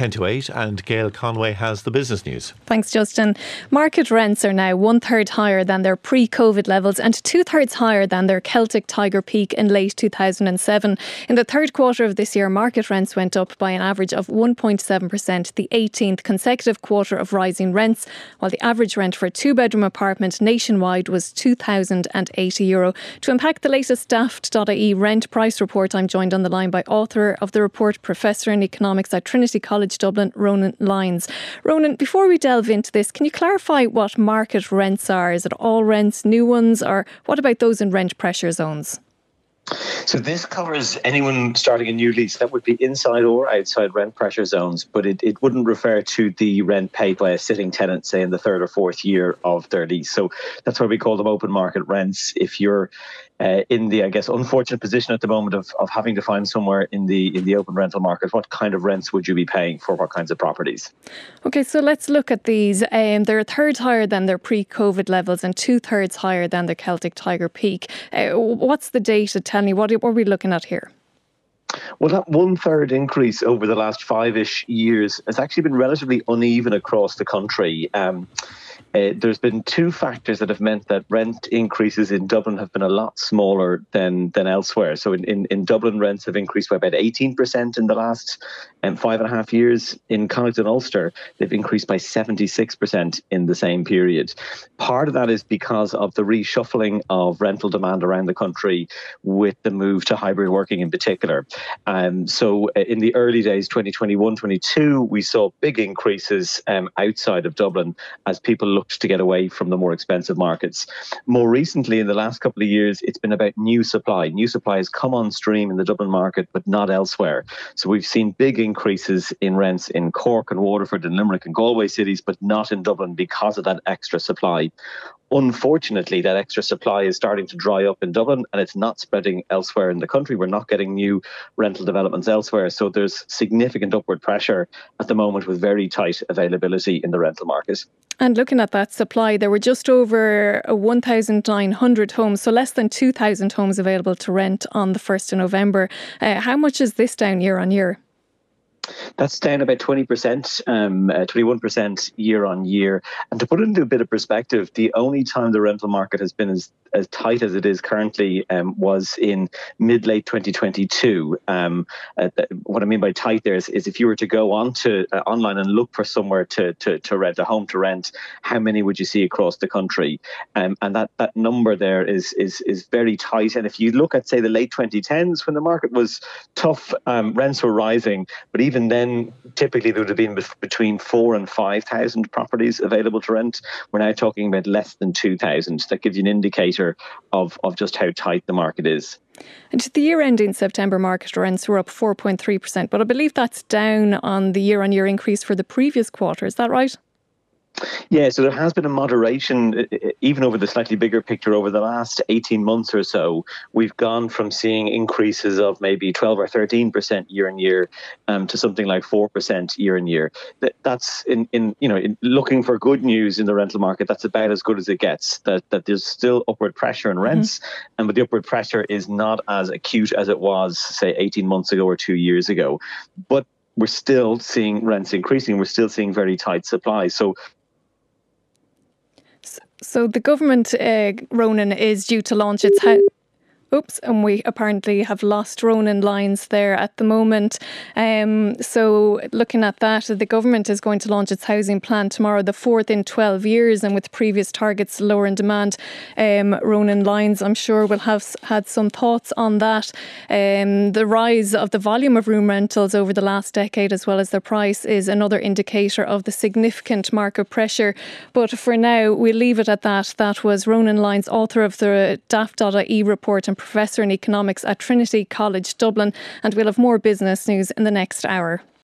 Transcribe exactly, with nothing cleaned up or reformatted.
ten to eight, and Gail Conway has the business news. Thanks, Justin. Market rents are now one third higher than their pre-COVID levels and two thirds higher than their Celtic Tiger peak in late two thousand seven. In the third quarter of this year, market rents went up by an average of one point seven percent, the eighteenth consecutive quarter of rising rents, while the average rent for a two-bedroom apartment nationwide was two thousand eighty euro. To unpack the latest daft dot I E rent price report, I'm joined on the line by author of the report, Professor in Economics at Trinity College Dublin, Ronan Lyons. Ronan, before we delve into this, can you clarify what market rents are? Is it all rents, new ones, or what about those in rent pressure zones? So this covers anyone starting a new lease that would be inside or outside rent pressure zones, but it, it wouldn't refer to the rent paid by a sitting tenant, say in the third or fourth year of their lease. So that's why we call them open market rents. If you're uh, in the, I guess, unfortunate position at the moment of, of having to find somewhere in the in the open rental market, what kind of rents would you be paying for what kinds of properties? Okay, so let's look at these. Um, they're a third higher than their pre-COVID levels and two thirds higher than the Celtic Tiger peak. Uh, what's the data? Tell me, what are we looking at here? Well, that one-third increase over the last five-ish years has actually been relatively uneven across the country. Um, uh, there's been two factors that have meant that rent increases in Dublin have been a lot smaller than than elsewhere. So in, in, in Dublin, rents have increased by about eighteen percent in the last um, five and a half years. In Connacht and Ulster, they've increased by seventy-six percent in the same period. Part of that is because of the reshuffling of rental demand around the country with the move to hybrid working in particular. Um, so uh, in the early days, twenty twenty-one, twenty-two, we saw big increases um, outside of Dublin as people looked to get away from the more expensive markets. More recently, in the last couple of years, it's been about new supply. New supply has come on stream in the Dublin market, but not elsewhere. So we've seen big increases in rents in Cork and Waterford and Limerick and Galway cities, but not in Dublin because of that extra supply. Unfortunately, that extra supply is starting to dry up in Dublin and it's not spreading elsewhere in the country. We're not getting new rental developments elsewhere. So there's significant upward pressure at the moment with very tight availability in the rental market. And looking at that supply, there were just over one thousand nine hundred homes, so less than two thousand homes available to rent on the first of November. Uh, how much is this down year on year? That's down about twenty percent, um, uh, twenty-one percent year on year. And to put it into a bit of perspective, the only time the rental market has been as, as tight as it is currently um, was in mid-late twenty twenty-two. Um, uh, what I mean by tight there is, is if you were to go on to uh, online and look for somewhere to, to, to rent, a home to rent, how many would you see across the country? Um, and that, that number there is, is, is very tight. And if you look at, say, the late twenty tens, when the market was tough, um, rents were rising, but even Even then, typically there would have been between four and five thousand properties available to rent. We're now talking about less than two thousand. That gives you an indicator of, of just how tight the market is. And the year ending September, market rents were up four point three percent, but I believe that's down on the year-on-year increase for the previous quarter. Is that right? Yeah, so there has been a moderation, even over the slightly bigger picture over the last eighteen months or so. We've gone from seeing increases of maybe twelve or thirteen percent year on year um, to something like four percent year on year. That, that's in, in, you know, in looking for good news in the rental market, that's about as good as it gets, that, that there's still upward pressure in rents, mm-hmm. and but the upward pressure is not as acute as it was, say, eighteen months ago or two years ago. But we're still seeing rents increasing. We're still seeing very tight supply. So So the government, uh, Ronan, is due to launch its house. Oops, and we apparently have lost Ronan Lyons there at the moment. Um, so looking at that, the government is going to launch its housing plan tomorrow, the fourth in twelve years, and with previous targets lower in demand. Um, Ronan Lyons, I'm sure, will have had some thoughts on that. Um, the rise of the volume of room rentals over the last decade, as well as their price, is another indicator of the significant market pressure. But for now, we'll leave it at that. That was Ronan Lyons, author of the daft dot I E report and Professor in Economics at Trinity College Dublin, and we'll have more business news in the next hour.